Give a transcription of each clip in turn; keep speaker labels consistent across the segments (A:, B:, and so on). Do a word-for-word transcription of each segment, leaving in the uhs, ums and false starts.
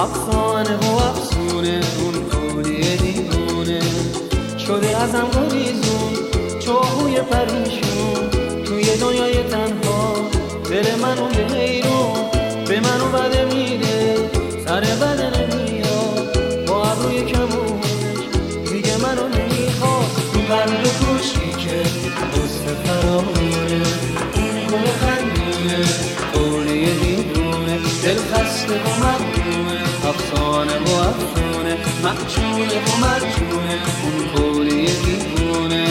A: افسانه و افسونه اون کولی دیوونه شده ازم گریزون چاهوی پریشون توی دنیای تنها دل منو به حیرون به منو بده میده سر بده نمیاد با ابروی کمونش دیگه منو نمیخواد تو قلب کوچیکه دوست فرامونه این گل خندونه کولی دیوونه دل خسته و مغمومه افسانه و افسونه مخجونه و مرجونه اون کولی دیوونه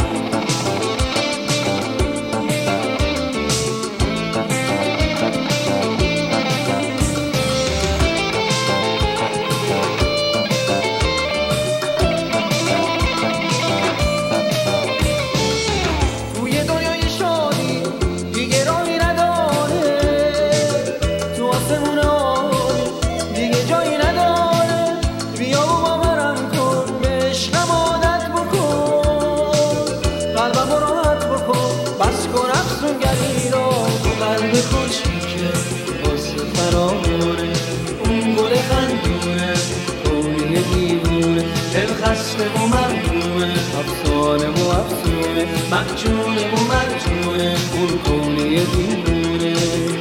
A: خسته و مرمومه افسانه و افسونه مخجونه و مرجونه اون کولی دیوونه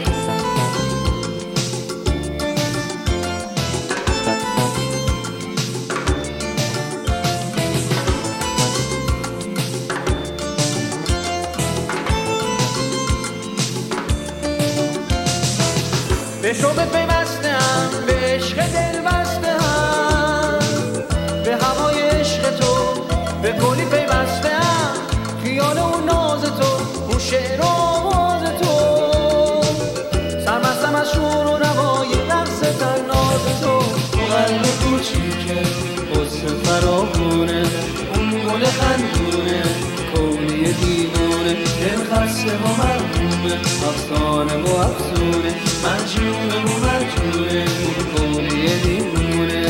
A: به شو بپیوستم به عشق دل بستم به هوای عشق تو به کلی پیوستم خیال اون ناز تو اون شعر و آواز تو سرمستم از شور و روای رقص طناز تو تو قلب کوچیکه غصه فراوونه اون گل خندونه کولی دیوونه دل خسته و مرمومه افسانه و افسونه مجنونه و مجنونه اون کولی دیوونه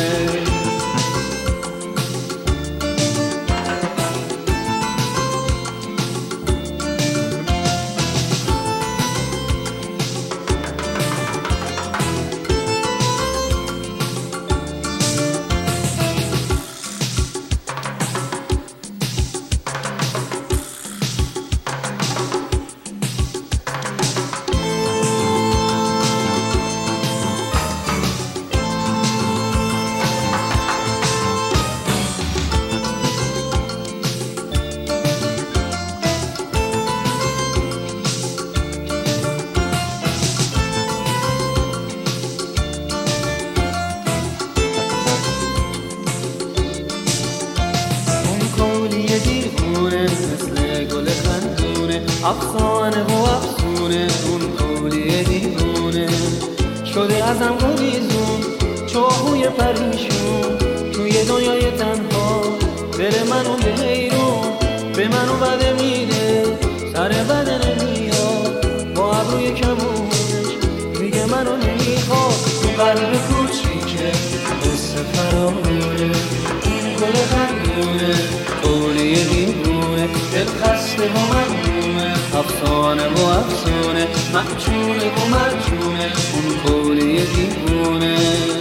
A: افسانه و افسونه اون کولی دیوونه شده ازم گریزون چاهوی پریشون توی دنیای تنها دل منو به حیرون به منو بده میده سر بده نمیاد با ابروی کمونش دیگه منو نمیخواد تو قلب کوچیکه قصه فرامونه این گل خندونه کولی دیوونه دل خسته و مرمومه افسانه و افسونه مخجونه و مرجونه اون کولی دیوونه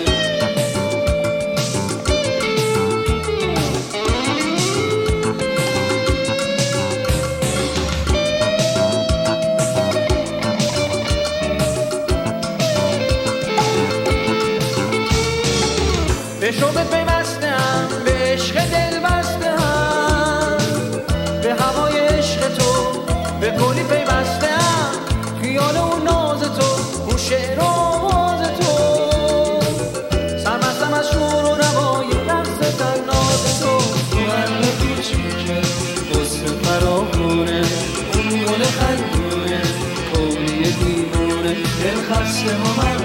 A: به شو بپیوستم به عشق دل بستم به هوای عشق تو به کلی پیوستم خیال اون ناز تو اون شعر و آواز تو سرمستم از شور و روای رقص طناز تو تو قلب کوچیکه غصه فراوونه اون گل خندونه کولی دیوونه دل خسته و